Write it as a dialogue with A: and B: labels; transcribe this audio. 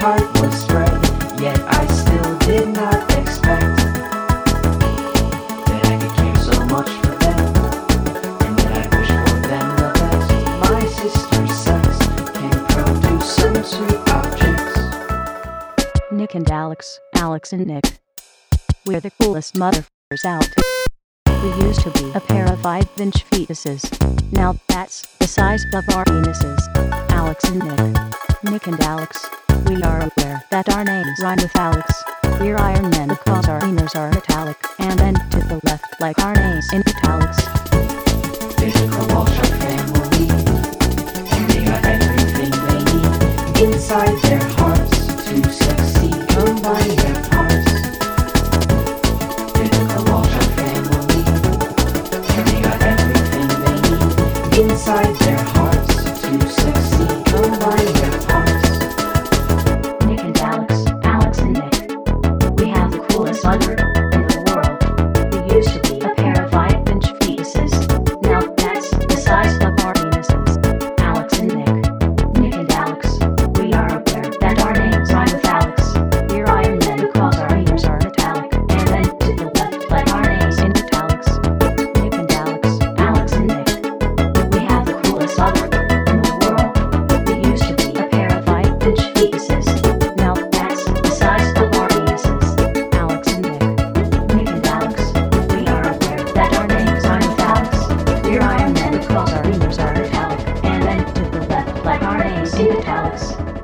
A: heart was spread, yet I still did not expect that I could care so much for them, and that I wish for them the best. My sister's sex can produce some sweet objects.
B: Nick and Alex, Alex and Nick. We're the coolest motherfuckers out. We used to be a pair of 5-inch fetuses. Now that's the size of our penises. Alex and Nick. Nick and Alex. We are aware that our names rhyme with Alex. We're Iron Men because our wieners are metallic. And then to the left like our names in italics.
A: There's a Walsh family, and they got everything they need inside their hearts to succeed. Combine their parts. There's a Walsh family, and they got everything they need inside their hearts to succeed. Combine their parts.
B: Nick and Alex, Alex and Nick. We have the coolest mother in the world. We used to be a pair of 5-inch fetuses. Now that's the size of our penises. Alex and Nick. Nick and Alex. We are aware that our names rhyme with Alex. We're Iron Men because our wieners are metallic. And then to the left like our names in italics. Nick and Alex, Alex and Nick. We have the coolest mother in the world. We used to be a pair of 5-inch fetuses. Now that's the size of our penises. Alex and Nick. Nick and Alex. We are aware that our names rhyme with Alex. We're Iron Men because our wieners are metallic. And then to the left like our names in italics.